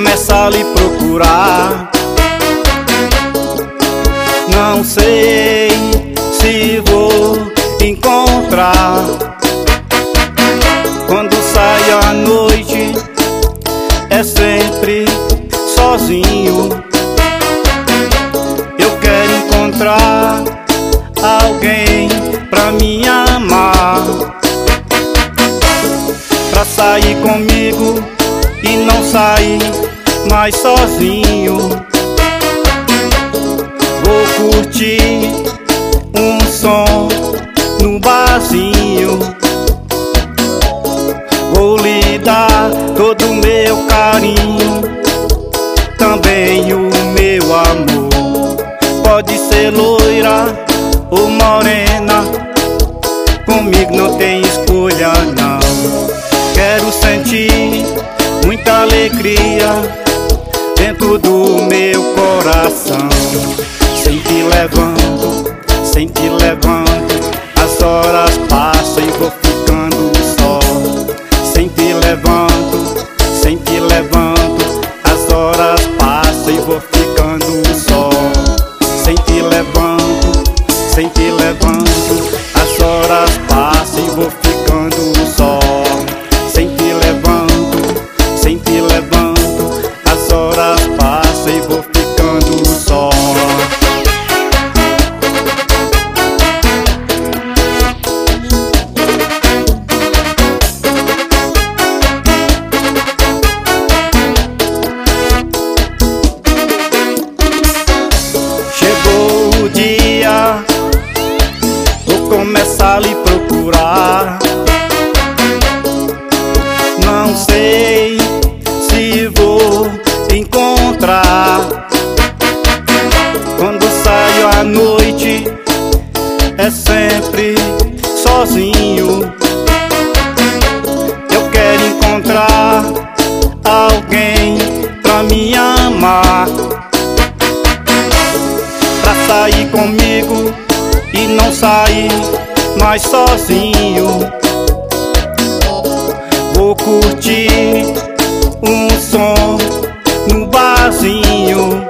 começo a lhe procurar. Não sei se vou encontrar. Quando saio à noite é sempre sozinho. Eu quero encontrar alguém pra me amar, pra sair comigo e não sair mais sozinho. Vou curtir um som no barzinho. Vou lhe dar todo o meu carinho, também o meu amor. Pode ser loira ou morena, comigo não tem escolha não. Quero sentir muita alegria dentro do meu coração. Sempre levando, sempre levando, as horas passam e vou ficando só. Sempre levando, sempre levando, as horas passam e vou ficando só. Sempre levando, sempre levando, as horas passam e vou ficando só. Sempre levando, sempre levando, as horas passam e vou ficando só. Chegou o dia, vou começar a lhe procurar. Não sei se vou encontrar. Quando saio à noite é sempre sozinho. Eu quero encontrar alguém pra me amar, pra sair comigo e não sair mais sozinho. Vou curtir um som no barzinho.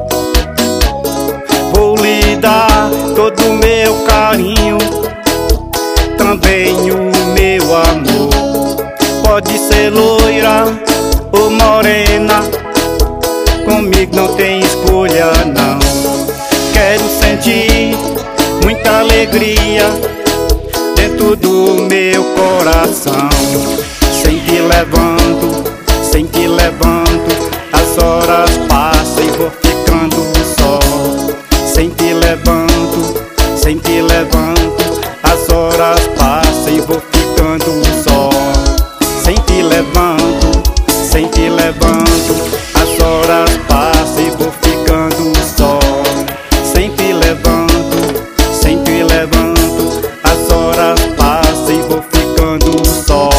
Vou lhe dar todo o meu carinho, também o meu amor. Pode ser loira ou morena, comigo não tem escolha não. Quero sentir muita alegria dentro do meu coração. Sempre levando, sempre levando, as horas passam e vou ficando só. Sempre levando, sempre levando, as horas passam e vou ficando só. Sempre levando, sempre levando, as horas passam e vou ficando só. Sempre levando, sempre levando, as horas passam e vou ficando só.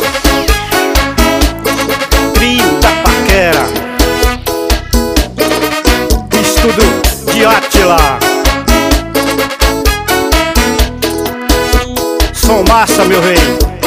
Trio da Paquera, estudo de Átila. Som massa, meu rei.